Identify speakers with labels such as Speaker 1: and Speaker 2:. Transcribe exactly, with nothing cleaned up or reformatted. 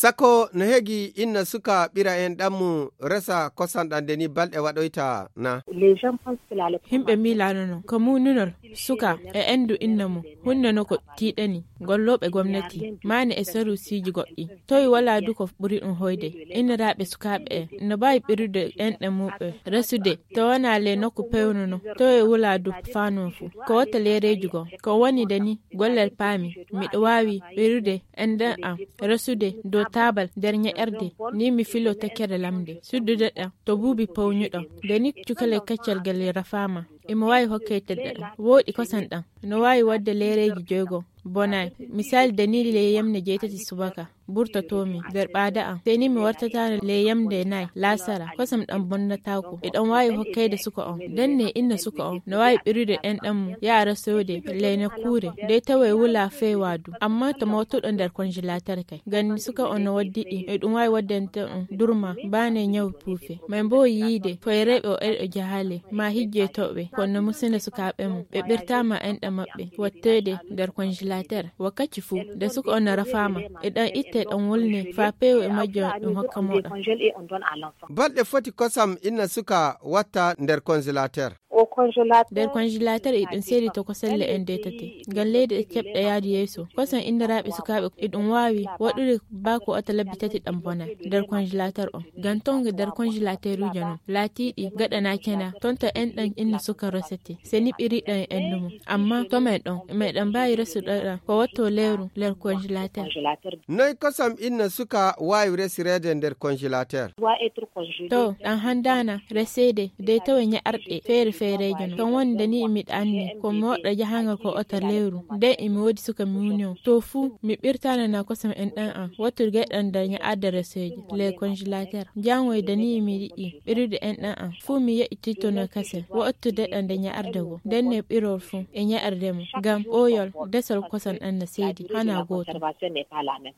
Speaker 1: Sako no hegi inna suka ɓira en ɗammu resa kosan ɗan deni balɗe waɗoyta na.
Speaker 2: Himɓe milanono ko mununol suka e endu inna mu hunde no ko tiɗani golloɓe gwamnati mani e saru siji goɗɗi toyi wala du ko ɓuri ɗum hoyde inniraɓe sukaɓe e no bawi ɓirude enɗe muɓe resude to wona le nokku pewnuno toyi wula du fanon fu ko wata lereji go ko woni dani gollel paami miɗo wawi ɓirude enɗen am resude dow tabal nder ñe'erde ni mi filo tekkere lamde suddude ɗam to buubi pawñuɗo deni cukale kaccal gel rafama imo wawi hokkete ɗam woɗi kosan ɗam no wawi wadde lereji joygo bonai misali danili le yamne jeetati subaka burta tomi nder ɓaada am seni mi wartatano le yamde nayi lasara kosam ɗam bonnatako e ɗon wawi hokkede suka on denne inna suka on no wawi ɓirude en ɗammu yara sode lene kure de tawe wula fewadu amma to motoɗo nder congélateur kay ganni suka on no waddiɗi e ɗum wawi waddente on durma bane ñaw puufe min bo yiide foye reɓe o eɗo jahale ma hijje toɓe kono musina sukaɓe mum ɓe ɓirtama enɗa maɓɓe wattede nder congélateur wakkati fu de suka on no rafama e ɗan itte ɗan wulne fa pewo e majjo ɗum hokka moɗa
Speaker 1: balɗe foti kosam inna suka watta nder congélateur
Speaker 2: nder congélateur e ɗum seedi to koselle en detete ngam leydi e keɓɗa yaadi yeeso kosan inniraɓe sukaɓe e ɗum wawi waɗude bako ota labbi tati ɗam bona nder congélateur on ngam tonga nder congélateur uji non laatiɗi gaɗana kena tonta en ɗan inna suka resete seni ɓiriɗan e endumo amma to men ɗon meɗen mbawi resuɗaɗam ko watto lewru nder congélateur
Speaker 1: noy kosam inna suka wawi resirede nder congélateur
Speaker 2: to ɗan handana resede de tawe ña'arɗe feere feerejo no ton wonde ni miɗa anni ko mi waɗa jahangal ko otar lewru nden imi wodi suka mi wuni to fuu mi ɓirtanana kosam en ɗan an wattude ɗan nder ña'arde reseje le congélateur jangoyde ni mi yiɗi ɓirude en ɗan an fuu mi yeƴitittono kase wattude ɗan nder ña'arde go nden ne ɓirol fuu e ña'arde mo ngam ɓoyol desal kosam ɗan na seedi hana goto